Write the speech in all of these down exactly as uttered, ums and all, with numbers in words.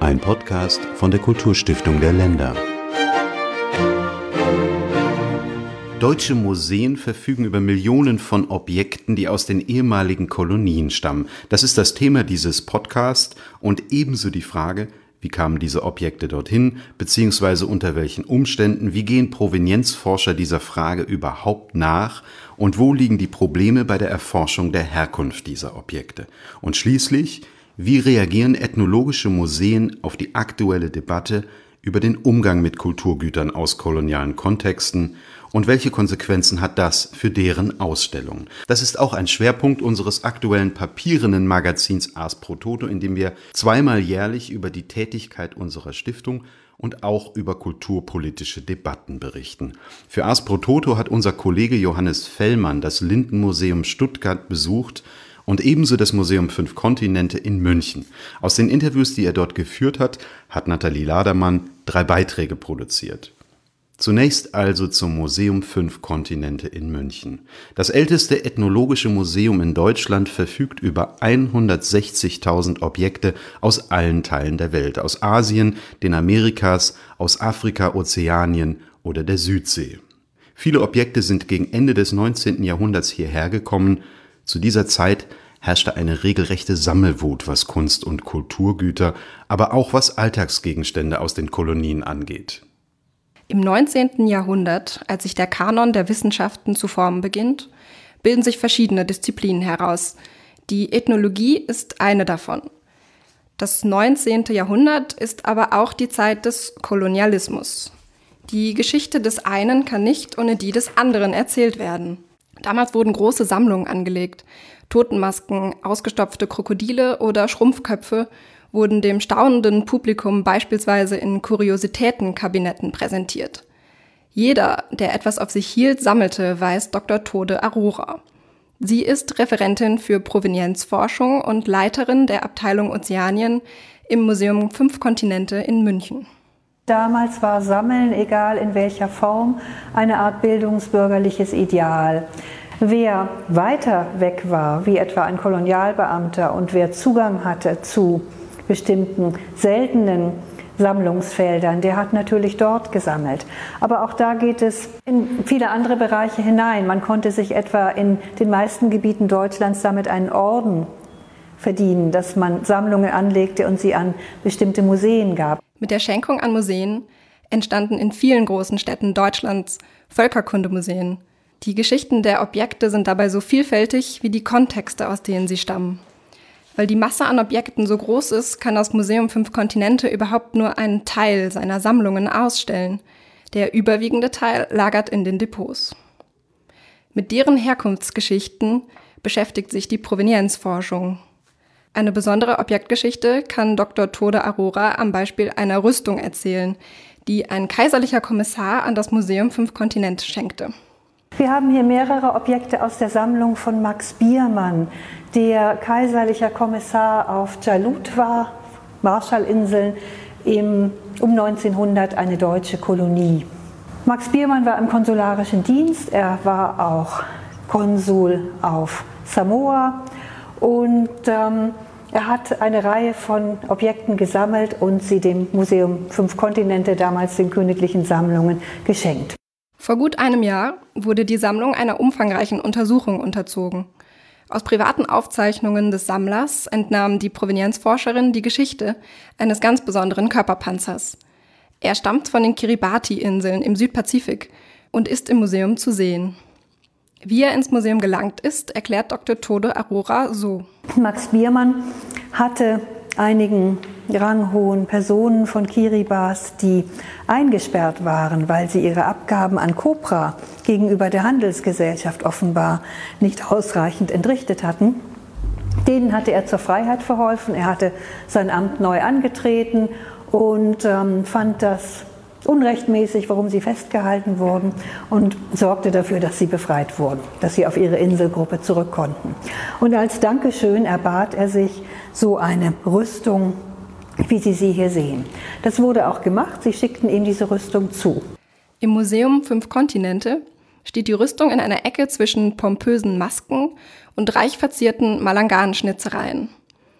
Ein Podcast von der Kulturstiftung der Länder. Deutsche Museen verfügen über Millionen von Objekten, die aus den ehemaligen Kolonien stammen. Das ist das Thema dieses Podcasts und ebenso die Frage, wie kamen diese Objekte dorthin, beziehungsweise unter welchen Umständen, wie gehen Provenienzforscher dieser Frage überhaupt nach und wo liegen die Probleme bei der Erforschung der Herkunft dieser Objekte? Und schließlich, wie reagieren ethnologische Museen auf die aktuelle Debatte über den Umgang mit Kulturgütern aus kolonialen Kontexten und welche Konsequenzen hat das für deren Ausstellungen? Das ist auch ein Schwerpunkt unseres aktuellen papierenden Magazins Ars Pro Toto, in dem wir zweimal jährlich über die Tätigkeit unserer Stiftung und auch über kulturpolitische Debatten berichten. Für Ars Pro Toto hat unser Kollege Johannes Fellmann das Lindenmuseum Stuttgart besucht und ebenso das Museum Fünf Kontinente in München. Aus den Interviews, die er dort geführt hat, hat Nathalie Ladermann drei Beiträge produziert. Zunächst also zum Museum Fünf Kontinente in München. Das älteste ethnologische Museum in Deutschland verfügt über hundertsechzigtausend Objekte aus allen Teilen der Welt, aus Asien, den Amerikas, aus Afrika, Ozeanien oder der Südsee. Viele Objekte sind gegen Ende des neunzehnten Jahrhunderts hierher gekommen. Zu dieser Zeit herrschte eine regelrechte Sammelwut, was Kunst- und Kulturgüter, aber auch was Alltagsgegenstände aus den Kolonien angeht. Im neunzehnten Jahrhundert, als sich der Kanon der Wissenschaften zu formen beginnt, bilden sich verschiedene Disziplinen heraus. Die Ethnologie ist eine davon. Das neunzehnte Jahrhundert ist aber auch die Zeit des Kolonialismus. Die Geschichte des einen kann nicht ohne die des anderen erzählt werden. Damals wurden große Sammlungen angelegt. Totenmasken, ausgestopfte Krokodile oder Schrumpfköpfe wurden dem staunenden Publikum beispielsweise in Kuriositätenkabinetten präsentiert. Jeder, der etwas auf sich hielt, sammelte, weiß Doktor Tode Arora. Sie ist Referentin für Provenienzforschung und Leiterin der Abteilung Ozeanien im Museum Fünf Kontinente in München. Damals war Sammeln, egal in welcher Form, eine Art bildungsbürgerliches Ideal. Wer weiter weg war, wie etwa ein Kolonialbeamter, und wer Zugang hatte zu bestimmten seltenen Sammlungsfeldern, der hat natürlich dort gesammelt. Aber auch da geht es in viele andere Bereiche hinein. Man konnte sich etwa in den meisten Gebieten Deutschlands damit einen Orden verdienen, dass man Sammlungen anlegte und sie an bestimmte Museen gab. Mit der Schenkung an Museen entstanden in vielen großen Städten Deutschlands Völkerkundemuseen. Die Geschichten der Objekte sind dabei so vielfältig wie die Kontexte, aus denen sie stammen. Weil die Masse an Objekten so groß ist, kann das Museum Fünf Kontinente überhaupt nur einen Teil seiner Sammlungen ausstellen. Der überwiegende Teil lagert in den Depots. Mit deren Herkunftsgeschichten beschäftigt sich die Provenienzforschung. Eine besondere Objektgeschichte kann Doktor Tode Arora am Beispiel einer Rüstung erzählen, die ein kaiserlicher Kommissar an das Museum Fünf Kontinente schenkte. Wir haben hier mehrere Objekte aus der Sammlung von Max Biermann, der kaiserlicher Kommissar auf Djalut war, Marshallinseln, im, um neunzehnhundert eine deutsche Kolonie. Max Biermann war im konsularischen Dienst, er war auch Konsul auf Samoa und ähm, er hat eine Reihe von Objekten gesammelt und sie dem Museum Fünf Kontinente, damals den königlichen Sammlungen, geschenkt. Vor gut einem Jahr wurde die Sammlung einer umfangreichen Untersuchung unterzogen. Aus privaten Aufzeichnungen des Sammlers entnahm die Provenienzforscherin die Geschichte eines ganz besonderen Körperpanzers. Er stammt von den Kiribati-Inseln im Südpazifik und ist im Museum zu sehen. Wie er ins Museum gelangt ist, erklärt Doktor Tode Arora so. Max Biermann hatte einigen ranghohen Personen von Kiribati, die eingesperrt waren, weil sie ihre Abgaben an Kopra gegenüber der Handelsgesellschaft offenbar nicht ausreichend entrichtet hatten. Denen hatte er zur Freiheit verholfen, er hatte sein Amt neu angetreten und ähm, fand das unrechtmäßig, warum sie festgehalten wurden, und sorgte dafür, dass sie befreit wurden, dass sie auf ihre Inselgruppe zurück konnten. Und als Dankeschön erbat er sich so eine Rüstung, wie Sie sie hier sehen. Das wurde auch gemacht, sie schickten ihm diese Rüstung zu. Im Museum Fünf Kontinente steht die Rüstung in einer Ecke zwischen pompösen Masken und reich verzierten Malangan-Schnitzereien.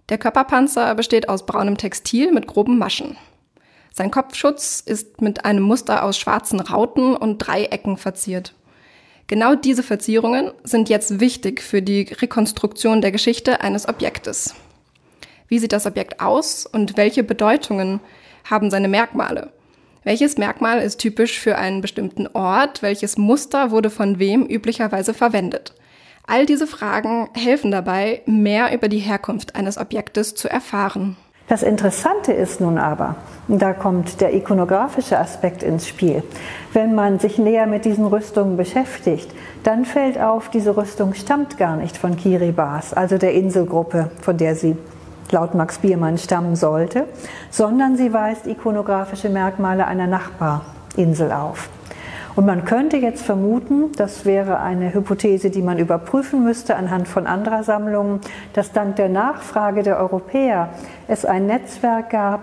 Der Körperpanzer besteht aus braunem Textil mit groben Maschen. Sein Kopfschutz ist mit einem Muster aus schwarzen Rauten und Dreiecken verziert. Genau diese Verzierungen sind jetzt wichtig für die Rekonstruktion der Geschichte eines Objektes. Wie sieht das Objekt aus und welche Bedeutungen haben seine Merkmale? Welches Merkmal ist typisch für einen bestimmten Ort? Welches Muster wurde von wem üblicherweise verwendet? All diese Fragen helfen dabei, mehr über die Herkunft eines Objektes zu erfahren. Das Interessante ist nun aber, und da kommt der ikonografische Aspekt ins Spiel, wenn man sich näher mit diesen Rüstungen beschäftigt, dann fällt auf, diese Rüstung stammt gar nicht von Kiribati, also der Inselgruppe, von der sie laut Max Biermann stammen sollte, sondern sie weist ikonografische Merkmale einer Nachbarinsel auf. Und man könnte jetzt vermuten, das wäre eine Hypothese, die man überprüfen müsste anhand von anderer Sammlungen, dass dank der Nachfrage der Europäer es ein Netzwerk gab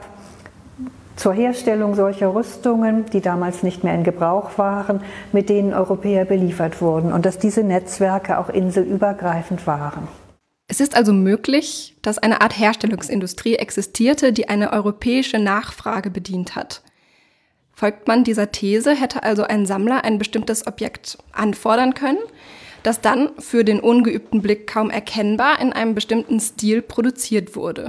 zur Herstellung solcher Rüstungen, die damals nicht mehr in Gebrauch waren, mit denen Europäer beliefert wurden und dass diese Netzwerke auch inselübergreifend waren. Es ist also möglich, dass eine Art Herstellungsindustrie existierte, die eine europäische Nachfrage bedient hat. Folgt man dieser These, hätte also ein Sammler ein bestimmtes Objekt anfordern können, das dann für den ungeübten Blick kaum erkennbar in einem bestimmten Stil produziert wurde.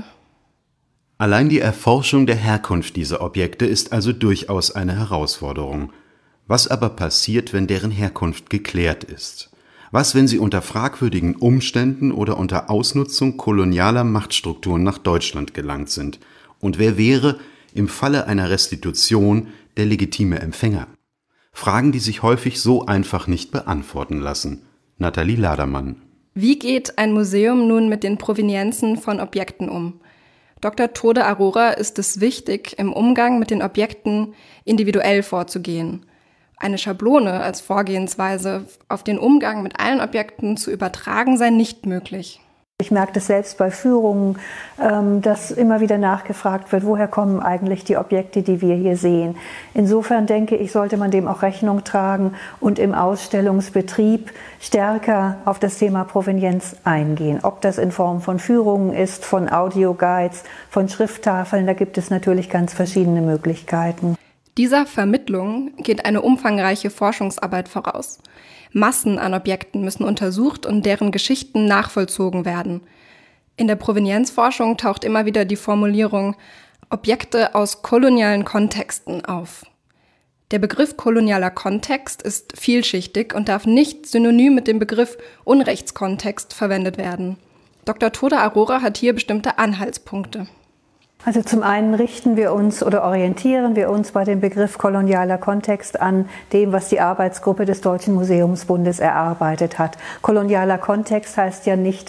Allein die Erforschung der Herkunft dieser Objekte ist also durchaus eine Herausforderung. Was aber passiert, wenn deren Herkunft geklärt ist? Was, wenn sie unter fragwürdigen Umständen oder unter Ausnutzung kolonialer Machtstrukturen nach Deutschland gelangt sind? Und wer wäre im Falle einer Restitution der legitime Empfänger? Fragen, die sich häufig so einfach nicht beantworten lassen. Nathalie Ladermann. Wie geht ein Museum nun mit den Provenienzen von Objekten um? Doktor Tode Arora ist es wichtig, im Umgang mit den Objekten individuell vorzugehen. Eine Schablone als Vorgehensweise auf den Umgang mit allen Objekten zu übertragen, sei nicht möglich. Ich merke das selbst bei Führungen, dass immer wieder nachgefragt wird, woher kommen eigentlich die Objekte, die wir hier sehen. Insofern denke ich, sollte man dem auch Rechnung tragen und im Ausstellungsbetrieb stärker auf das Thema Provenienz eingehen. Ob das in Form von Führungen ist, von Audioguides, von Schrifttafeln, da gibt es natürlich ganz verschiedene Möglichkeiten. Dieser Vermittlung geht eine umfangreiche Forschungsarbeit voraus. Massen an Objekten müssen untersucht und deren Geschichten nachvollzogen werden. In der Provenienzforschung taucht immer wieder die Formulierung Objekte aus kolonialen Kontexten auf. Der Begriff kolonialer Kontext ist vielschichtig und darf nicht synonym mit dem Begriff Unrechtskontext verwendet werden. Doktor Tode Arora hat hier bestimmte Anhaltspunkte. Also zum einen richten wir uns oder orientieren wir uns bei dem Begriff kolonialer Kontext an dem, was die Arbeitsgruppe des Deutschen Museumsbundes erarbeitet hat. Kolonialer Kontext heißt ja nicht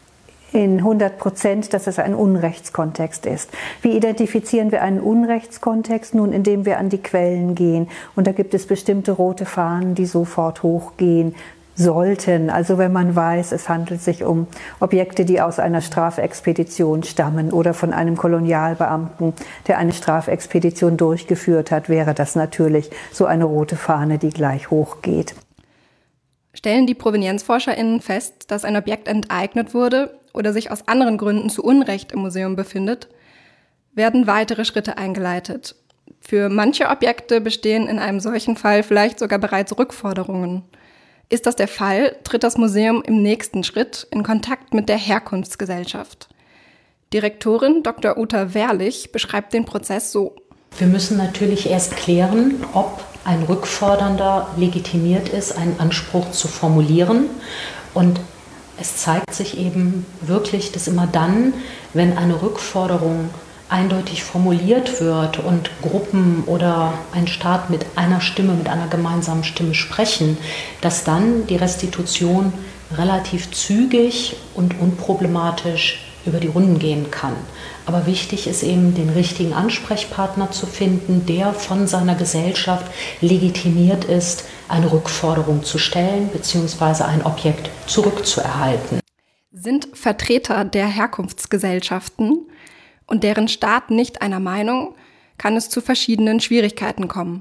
in hundert Prozent, dass es ein Unrechtskontext ist. Wie identifizieren wir einen Unrechtskontext? Nun, indem wir an die Quellen gehen. Und da gibt es bestimmte rote Fahnen, die sofort hochgehen sollten. Also wenn man weiß, es handelt sich um Objekte, die aus einer Strafexpedition stammen oder von einem Kolonialbeamten, der eine Strafexpedition durchgeführt hat, wäre das natürlich so eine rote Fahne, die gleich hochgeht. Stellen die ProvenienzforscherInnen fest, dass ein Objekt enteignet wurde oder sich aus anderen Gründen zu Unrecht im Museum befindet, werden weitere Schritte eingeleitet. Für manche Objekte bestehen in einem solchen Fall vielleicht sogar bereits Rückforderungen. Ist das der Fall, tritt das Museum im nächsten Schritt in Kontakt mit der Herkunftsgesellschaft. Direktorin Doktor Uta Wehrlich beschreibt den Prozess so. Wir müssen natürlich erst klären, ob ein Rückfordernder legitimiert ist, einen Anspruch zu formulieren. Und es zeigt sich eben wirklich, dass immer dann, wenn eine Rückforderung eindeutig formuliert wird und Gruppen oder ein Staat mit einer Stimme, mit einer gemeinsamen Stimme sprechen, dass dann die Restitution relativ zügig und unproblematisch über die Runden gehen kann. Aber wichtig ist eben, den richtigen Ansprechpartner zu finden, der von seiner Gesellschaft legitimiert ist, eine Rückforderung zu stellen bzw. ein Objekt zurückzuerhalten. Sind Vertreter der Herkunftsgesellschaften und deren Staat nicht einer Meinung, kann es zu verschiedenen Schwierigkeiten kommen.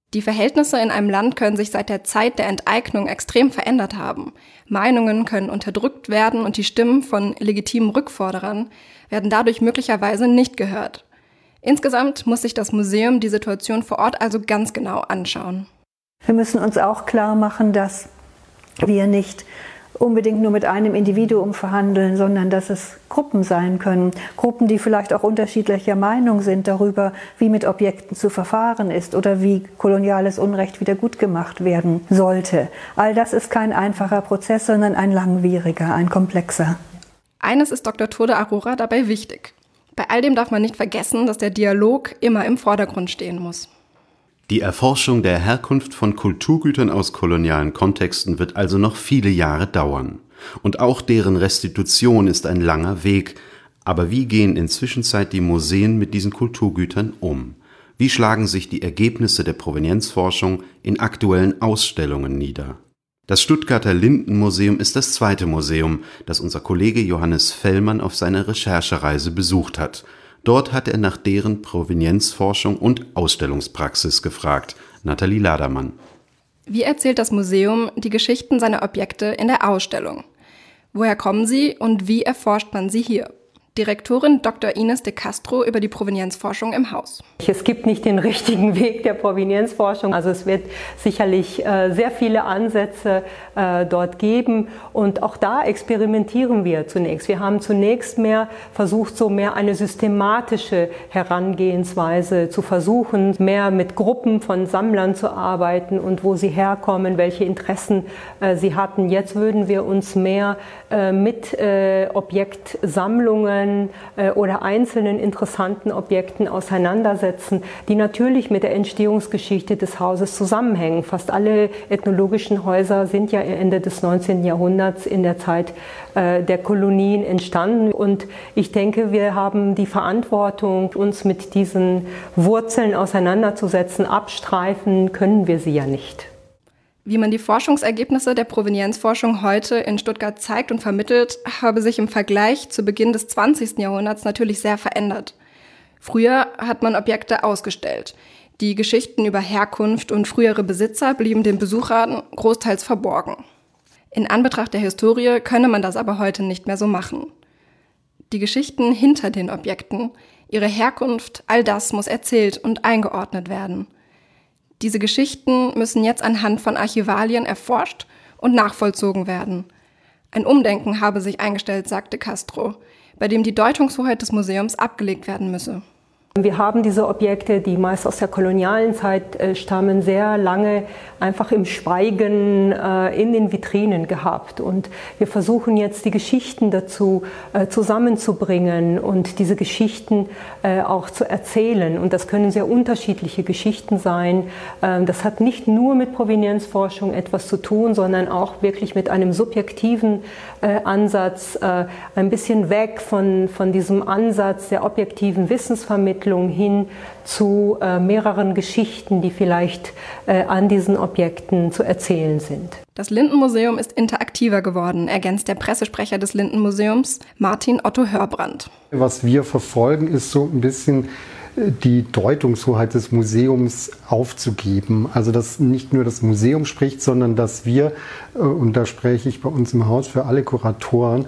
Die Verhältnisse in einem Land können sich seit der Zeit der Enteignung extrem verändert haben. Meinungen können unterdrückt werden und die Stimmen von legitimen Rückforderern werden dadurch möglicherweise nicht gehört. Insgesamt muss sich das Museum die Situation vor Ort also ganz genau anschauen. Wir müssen uns auch klar machen, dass wir nicht unbedingt nur mit einem Individuum verhandeln, sondern dass es Gruppen sein können. Gruppen, die vielleicht auch unterschiedlicher Meinung sind darüber, wie mit Objekten zu verfahren ist oder wie koloniales Unrecht wieder gut gemacht werden sollte. All das ist kein einfacher Prozess, sondern ein langwieriger, ein komplexer. Eines ist Doktor Tode Arora dabei wichtig. Bei all dem darf man nicht vergessen, dass der Dialog immer im Vordergrund stehen muss. Die Erforschung der Herkunft von Kulturgütern aus kolonialen Kontexten wird also noch viele Jahre dauern. Und auch deren Restitution ist ein langer Weg. Aber wie gehen inzwischen die Museen mit diesen Kulturgütern um? Wie schlagen sich die Ergebnisse der Provenienzforschung in aktuellen Ausstellungen nieder? Das Stuttgarter Lindenmuseum ist das zweite Museum, das unser Kollege Johannes Fellmann auf seiner Recherchereise besucht hat. Dort hat er nach deren Provenienzforschung und Ausstellungspraxis gefragt. Nathalie Ladermann. Wie erzählt das Museum die Geschichten seiner Objekte in der Ausstellung? Woher kommen sie und wie erforscht man sie hier? Direktorin Doktor Ines de Castro über die Provenienzforschung im Haus. Es gibt nicht den richtigen Weg der Provenienzforschung. Also es wird sicherlich äh, sehr viele Ansätze äh, dort geben. Und auch da experimentieren wir zunächst. Wir haben zunächst mehr versucht, so mehr eine systematische Herangehensweise zu versuchen, mehr mit Gruppen von Sammlern zu arbeiten und wo sie herkommen, welche Interessen äh, sie hatten. Jetzt würden wir uns mehr äh, mit äh, Objektsammlungen oder einzelnen interessanten Objekten auseinandersetzen, die natürlich mit der Entstehungsgeschichte des Hauses zusammenhängen. Fast alle ethnologischen Häuser sind ja Ende des neunzehnten Jahrhunderts in der Zeit der Kolonien entstanden. Und ich denke, wir haben die Verantwortung, uns mit diesen Wurzeln auseinanderzusetzen. Abstreifen können wir sie ja nicht. Wie man die Forschungsergebnisse der Provenienzforschung heute in Stuttgart zeigt und vermittelt, habe sich im Vergleich zu Beginn des zwanzigsten Jahrhunderts natürlich sehr verändert. Früher hat man Objekte ausgestellt. Die Geschichten über Herkunft und frühere Besitzer blieben den Besuchern großteils verborgen. In Anbetracht der Historie könne man das aber heute nicht mehr so machen. Die Geschichten hinter den Objekten, ihre Herkunft, all das muss erzählt und eingeordnet werden. Diese Geschichten müssen jetzt anhand von Archivalien erforscht und nachvollzogen werden. Ein Umdenken habe sich eingestellt, sagte Castro, bei dem die Deutungshoheit des Museums abgelegt werden müsse. Wir haben diese Objekte, die meist aus der kolonialen Zeit äh, stammen, sehr lange einfach im Schweigen äh, in den Vitrinen gehabt. Und wir versuchen jetzt, die Geschichten dazu äh, zusammenzubringen und diese Geschichten äh, auch zu erzählen. Und das können sehr unterschiedliche Geschichten sein. Ähm, das hat nicht nur mit Provenienzforschung etwas zu tun, sondern auch wirklich mit einem subjektiven äh, Ansatz, äh, ein bisschen weg von, von diesem Ansatz der objektiven Wissensvermittlung hin zu äh, mehreren Geschichten, die vielleicht äh, an diesen Objekten zu erzählen sind. Das Lindenmuseum ist interaktiver geworden, ergänzt der Pressesprecher des Lindenmuseums, Martin Otto Hörbrand. Was wir verfolgen, ist so ein bisschen die Deutungshoheit des Museums aufzugeben. Also dass nicht nur das Museum spricht, sondern dass wir, und da spreche ich bei uns im Haus für alle Kuratoren,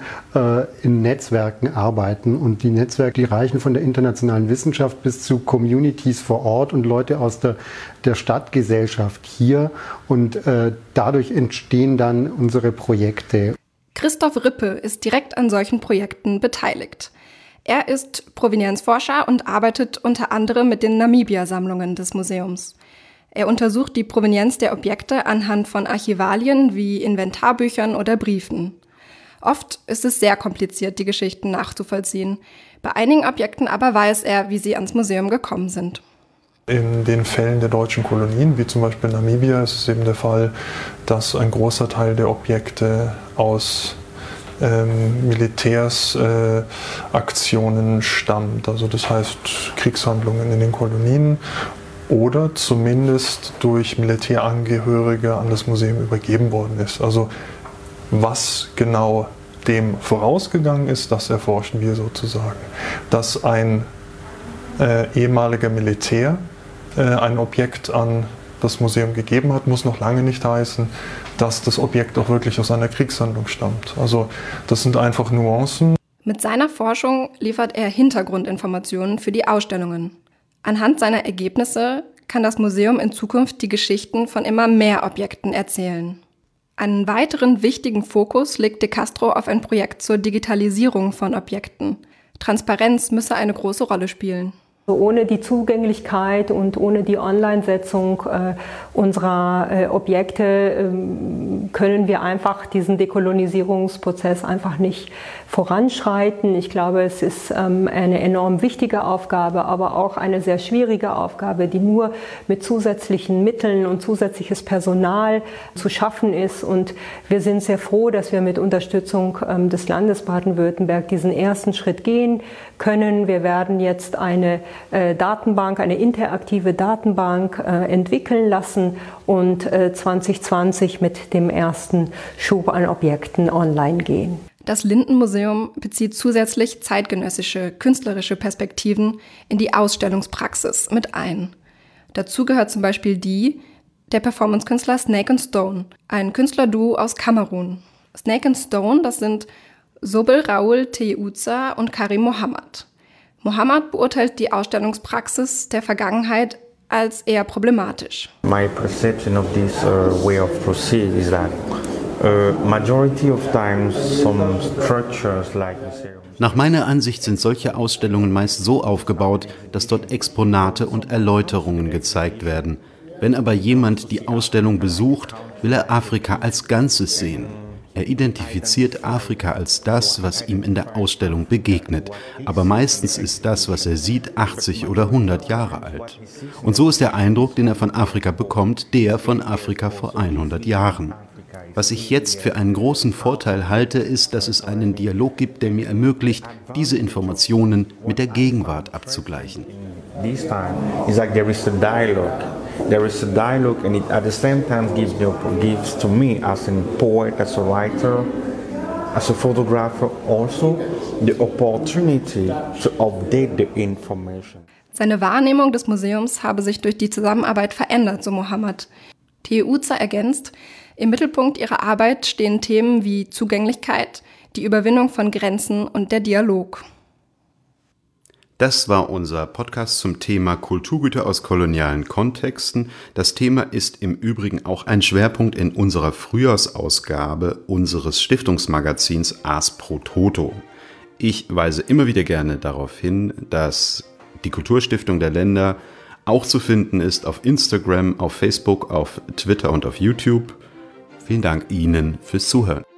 in Netzwerken arbeiten. Und die Netzwerke, die reichen von der internationalen Wissenschaft bis zu Communities vor Ort und Leute aus der, der Stadtgesellschaft hier. Und dadurch entstehen dann unsere Projekte. Christoph Rippe ist direkt an solchen Projekten beteiligt. Er ist Provenienzforscher und arbeitet unter anderem mit den Namibia-Sammlungen des Museums. Er untersucht die Provenienz der Objekte anhand von Archivalien wie Inventarbüchern oder Briefen. Oft ist es sehr kompliziert, die Geschichten nachzuvollziehen. Bei einigen Objekten aber weiß er, wie sie ans Museum gekommen sind. In den Fällen der deutschen Kolonien, wie zum Beispiel Namibia, ist es eben der Fall, dass ein großer Teil der Objekte aus Ähm, Militärsaktionen äh, stammt, also das heißt Kriegshandlungen in den Kolonien oder zumindest durch Militärangehörige an das Museum übergeben worden ist. Also was genau dem vorausgegangen ist, das erforschen wir sozusagen. Dass ein äh, ehemaliger Militär äh, ein Objekt an das Museum gegeben hat, muss noch lange nicht heißen, dass das Objekt auch wirklich aus einer Kriegshandlung stammt. Also das sind einfach Nuancen. Mit seiner Forschung liefert er Hintergrundinformationen für die Ausstellungen. Anhand seiner Ergebnisse kann das Museum in Zukunft die Geschichten von immer mehr Objekten erzählen. Einen weiteren wichtigen Fokus legt de Castro auf ein Projekt zur Digitalisierung von Objekten. Transparenz müsse eine große Rolle spielen. Ohne die Zugänglichkeit und ohne die Online-Setzung äh, unserer äh, Objekte äh, können wir einfach diesen Dekolonisierungsprozess einfach nicht voranschreiten. Ich glaube, es ist ähm, eine enorm wichtige Aufgabe, aber auch eine sehr schwierige Aufgabe, die nur mit zusätzlichen Mitteln und zusätzliches Personal zu schaffen ist. Und wir sind sehr froh, dass wir mit Unterstützung ähm, des Landes Baden-Württemberg diesen ersten Schritt gehen können. Wir werden jetzt eine äh, Datenbank, eine interaktive Datenbank äh, entwickeln lassen und äh, zwanzig zwanzig mit dem ersten Schub an Objekten online gehen. Das Lindenmuseum bezieht zusätzlich zeitgenössische, künstlerische Perspektiven in die Ausstellungspraxis mit ein. Dazu gehört zum Beispiel die der Performancekünstler Snake and Stone, ein Künstlerduo aus Kamerun. Snake and Stone, das sind Sobel Raoul Teuza und Karim Mohammed. Mohammed beurteilt die Ausstellungspraxis der Vergangenheit als eher problematisch. My perception of this uh, way of proceed is that uh, majority of times some structures like museums. Nach meiner Ansicht sind solche Ausstellungen meist so aufgebaut, dass dort Exponate und Erläuterungen gezeigt werden. Wenn aber jemand die Ausstellung besucht, will er Afrika als Ganzes sehen. Er identifiziert Afrika als das, was ihm in der Ausstellung begegnet. Aber meistens ist das, was er sieht, achtzig oder hundert Jahre alt. Und so ist der Eindruck, den er von Afrika bekommt, der von Afrika vor hundert Jahren. Was ich jetzt für einen großen Vorteil halte, ist, dass es einen Dialog gibt, der mir ermöglicht, diese Informationen mit der Gegenwart abzugleichen. This time it's like there is a dialogue. There is a dialogue, and it at the same time gives me, gives to me as a poet, as a writer, as a photographer also the opportunity to update the information. Seine Wahrnehmung des Museums habe sich durch die Zusammenarbeit verändert, so Mohammed. Teuza ergänzt, im Mittelpunkt ihrer Arbeit stehen Themen wie Zugänglichkeit, die Überwindung von Grenzen und der Dialog. Das war unser Podcast zum Thema Kulturgüter aus kolonialen Kontexten. Das Thema ist im Übrigen auch ein Schwerpunkt in unserer Frühjahrsausgabe unseres Stiftungsmagazins Ars pro Toto. Ich weise immer wieder gerne darauf hin, dass die Kulturstiftung der Länder auch zu finden ist auf Instagram, auf Facebook, auf Twitter und auf YouTube. Vielen Dank Ihnen fürs Zuhören.